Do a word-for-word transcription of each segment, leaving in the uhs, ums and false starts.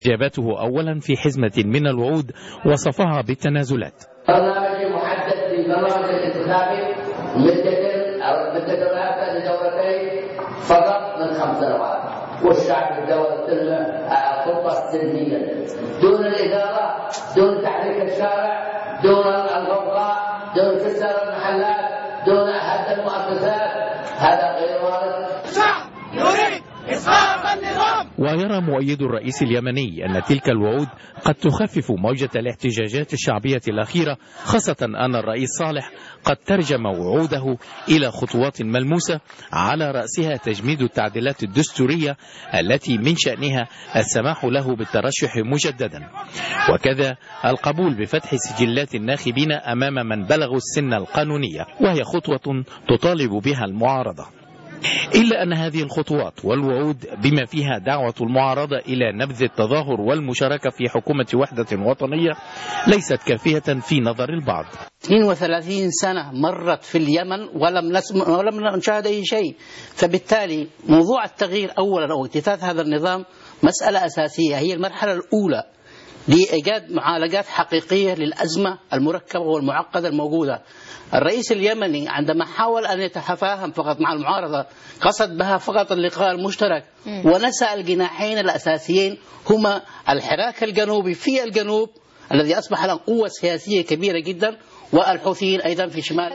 إجابته أولا في حزمة من الوعود وصفها بالتنازلات. برنامج محدد في برنامج الانتخابي مدة أو مدة الرئاسة لدورتين فقط من خمس سنوات، والشعب الدولة خطة سلمية دون الإدارة، دون تحريك الشارع، دون الغوغاء، دون كسر المحلات، دون هدم المؤسسات. هذا غير وارد. الشعب يريد إسقاط النظام. ويرى مؤيد الرئيس اليمني أن تلك الوعود قد تخفف موجة الاحتجاجات الشعبية الأخيرة، خاصة أن الرئيس صالح قد ترجم وعوده إلى خطوات ملموسة، على رأسها تجميد التعديلات الدستورية التي من شأنها السماح له بالترشح مجددا، وكذا القبول بفتح سجلات الناخبين أمام من بلغوا السن القانونية، وهي خطوة تطالب بها المعارضة. إلا أن هذه الخطوات والوعود بما فيها دعوة المعارضة إلى نبذ التظاهر والمشاركة في حكومة وحدة وطنية ليست كافية في نظر البعض. اثنين وثلاثين سنة مرت في اليمن ولم نسمع ولم نشاهد أي شيء، فبالتالي موضوع التغيير أولا أو اجتثاث هذا النظام مسألة أساسية، هي المرحلة الأولى لإيجاد معالجات حقيقية للأزمة المركبة والمعقدة الموجودة. الرئيس اليمني عندما حاول أن يتفاهم فقط مع المعارضة قصد بها فقط اللقاء المشترك، ونسى الجناحين الأساسيين هما الحراك الجنوبي في الجنوب الذي أصبح له قوة سياسية كبيرة جدا، والحوثيين أيضا في شمال.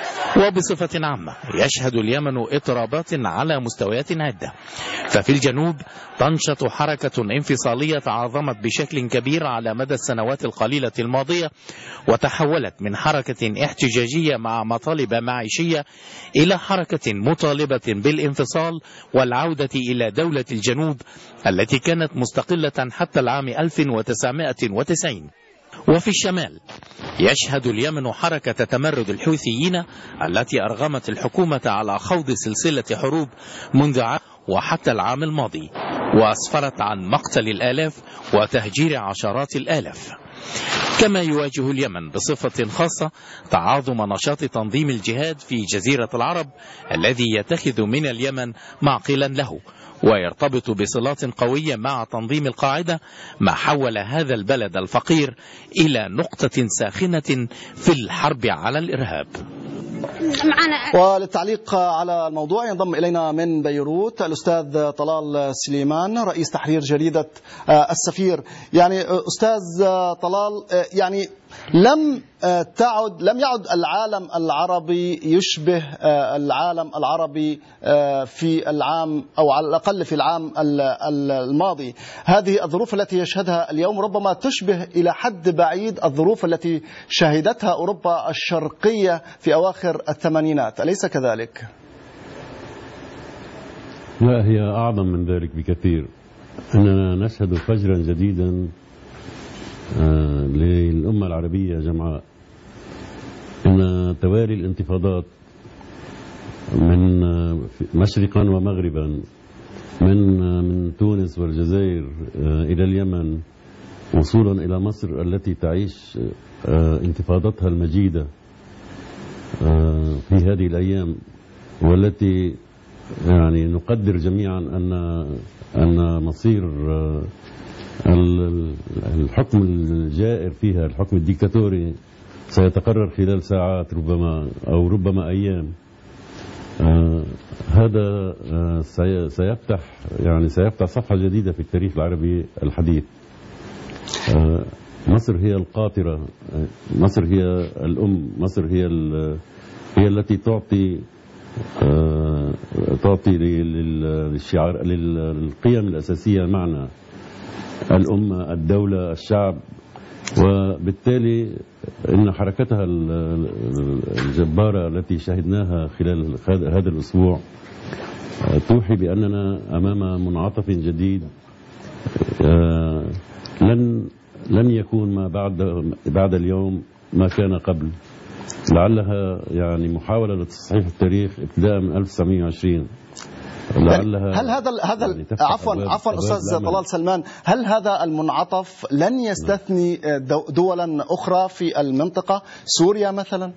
وبصفة عامة يشهد اليمن اضطرابات على مستويات عدة، ففي الجنوب تنشط حركة انفصالية تعاظمت بشكل كبير على مدى السنوات القليلة الماضية، وتحولت من حركة احتجاجية مع مطالب معيشية إلى حركة مطالبة بالانفصال والعودة إلى دولة الجنوب التي كانت مستقلة حتى العام ألف وتسعمائة وتسعين. وفي الشمال يشهد اليمن حركة تمرد الحوثيين التي أرغمت الحكومة على خوض سلسلة حروب منذ عام وحتى العام الماضي، وأسفرت عن مقتل الآلاف وتهجير عشرات الآلاف. كما يواجه اليمن بصفة خاصة تعاظم نشاط تنظيم الجهاد في جزيرة العرب الذي يتخذ من اليمن معقلا له، ويرتبط بصلات قوية مع تنظيم القاعدة، ما حول هذا البلد الفقير إلى نقطة ساخنة في الحرب على الإرهاب. وللتعليق على الموضوع ينضم إلينا من بيروت الأستاذ طلال سليمان رئيس تحرير جريدة السفير. يعني أستاذ طلال، يعني لم تعد لم يعد العالم العربي يشبه العالم العربي في العام أو على الأقل في العام الماضي. هذه الظروف التي يشهدها اليوم ربما تشبه إلى حد بعيد الظروف التي شهدتها أوروبا الشرقية في أواخر الثمانينات، أليس كذلك؟ لا، هي أعظم من ذلك بكثير. أننا نشهد فجرا جديدا للأمة العربية جمعاء. إن توالي الانتفاضات من مشرقا ومغربا، من من تونس والجزائر إلى اليمن، وصولا إلى مصر التي تعيش انتفاضتها المجيدة في هذه الأيام، والتي يعني نقدر جميعا أن أن مصير الحكم الجائر فيها، الحكم الديكتاتوري، سيتقرر خلال ساعات ربما أو ربما أيام. آه هذا آه سيفتح يعني سيفتح صفحة جديدة في التاريخ العربي الحديث. آه مصر هي القاطرة، مصر هي الأم، مصر هي هي التي تعطي آه تعطي للشعار للقيم الأساسية معنى الأمة، الدولة، الشعب. وبالتالي إن حركتها الجبارة التي شهدناها خلال هذا الأسبوع توحي بأننا أمام منعطف جديد لن لن يكون ما بعد بعد اليوم ما كان قبل. لعلها يعني محاولة لتصحيح التاريخ ابتداء من ألف وتسعمائة وعشرين. هل هذا هذا يعني عفوا عفوا استاذ طلال سلمان، هل هذا المنعطف لن يستثني دولا اخرى في المنطقه، سوريا مثلا؟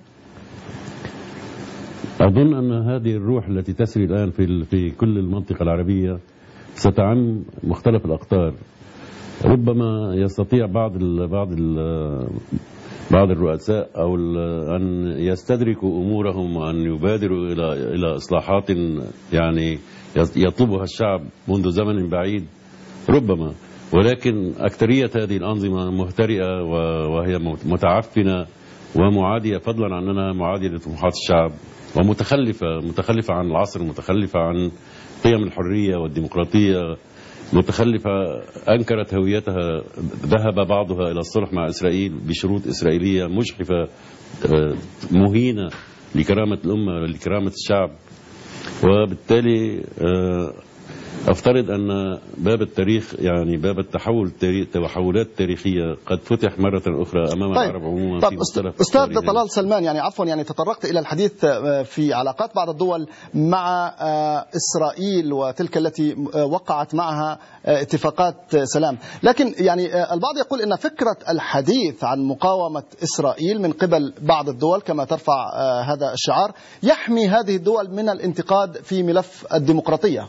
اظن ان هذه الروح التي تسري الان في في كل المنطقه العربيه ستعم مختلف الاقطار. ربما يستطيع بعض ال بعض ال بعض الرؤساء أو أن يستدركوا أمورهم وأن يبادروا إلى إلى إصلاحات يعني يطلبها الشعب منذ زمن بعيد ربما، ولكن أكثرية هذه الأنظمة مهترئة وهي متعفنة ومعادية، فضلا عن أنها معادية لطموحات الشعب، ومتخلفة متخلفة عن العصر، متخلفة عن قيم الحرية والديمقراطية، متخلفة أنكرت هويتها، ذهب بعضها إلى الصلح مع إسرائيل بشروط إسرائيلية مجحفة مهينة لكرامة الأمة ولكرامة الشعب. وبالتالي أفترض أن باب التاريخ يعني باب التحول التحولات التاريخية قد فتح مرة أخرى أمام طيب. العرب عموما. طيب في مختلف أستاذ طلال سلمان، يعني عفوا يعني تطرقت إلى الحديث في علاقات بعض الدول مع إسرائيل وتلك التي وقعت معها اتفاقات سلام، لكن يعني البعض يقول إن فكرة الحديث عن مقاومة إسرائيل من قبل بعض الدول كما ترفع هذا الشعار يحمي هذه الدول من الانتقاد في ملف الديمقراطية.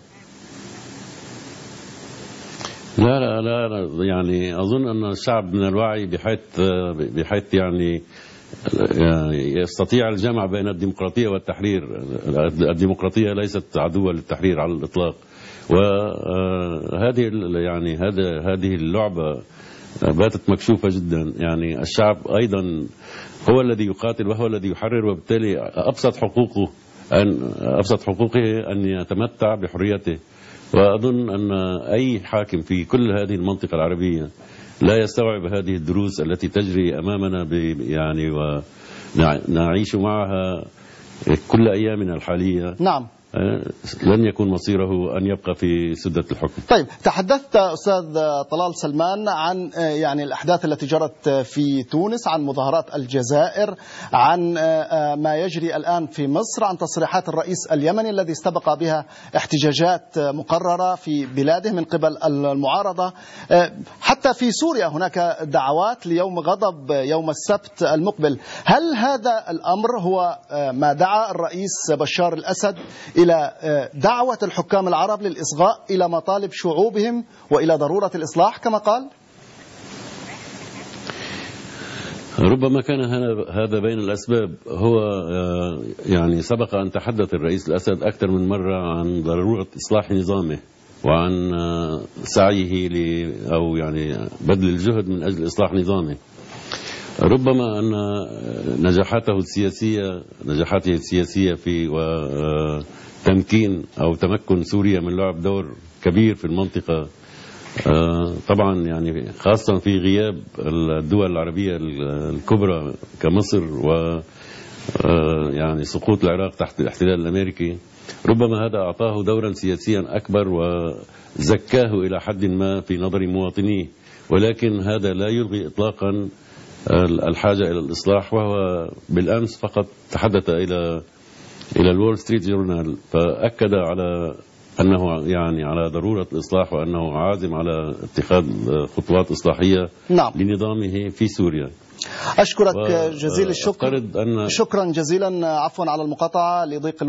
لا لا لا لا يعني أظن أن الشعب من الوعي بحيث بحيث يعني يستطيع الجمع بين الديمقراطية والتحرير. الديمقراطية ليست عدوة للتحرير على الإطلاق، وهذه يعني هذا هذه اللعبة باتت مكشوفة جدا. يعني الشعب أيضا هو الذي يقاتل وهو الذي يحرر، وبالتالي أبسط حقوقه أن أبسط حقوقه أن يتمتع بحريته. وأظن أن أي حاكم في كل هذه المنطقة العربية لا يستوعب هذه الدروس التي تجري أمامنا يعني ونعيش معها كل أيامنا الحالية. نعم. لن يكون مصيره أن يبقى في سدة الحكم. طيب، تحدثت أستاذ طلال سلمان عن يعني الأحداث التي جرت في تونس، عن مظاهرات الجزائر، عن ما يجري الآن في مصر، عن تصريحات الرئيس اليمني الذي استبق بها احتجاجات مقررة في بلاده من قبل المعارضة. حتى في سوريا هناك دعوات ليوم غضب يوم السبت المقبل. هل هذا الأمر هو ما دعا الرئيس بشار الأسد إلى دعوة الحكام العرب للإصغاء إلى مطالب شعوبهم وإلى ضرورة الإصلاح كما قال؟ ربما كان هذا بين الأسباب. هو يعني سبق أن تحدث الرئيس الأسد أكثر من مرة عن ضرورة إصلاح نظامه وعن سعيه ل أو يعني بذل الجهد من أجل إصلاح نظامه. ربما أن نجاحاته السياسية نجاحاته السياسية في وتمكين أو تمكن سوريا من لعب دور كبير في المنطقة، طبعا يعني خاصة في غياب الدول العربية الكبرى كمصر و يعني سقوط العراق تحت الاحتلال الأمريكي، ربما هذا أعطاه دورا سياسيا أكبر وزكاه إلى حد ما في نظر مواطنيه. ولكن هذا لا يلغي إطلاقا الحاجة إلى الإصلاح. وهو بالأمس فقط تحدث إلى إلى الول ستريت جورنال فأكد على أنه يعني على ضرورة الإصلاح وأنه عازم على اتخاذ خطوات إصلاحية نعم. لنظامه في سوريا. أشكرك جزيل الشكر. أن شكرا جزيلا، عفوا على المقاطعة لضيق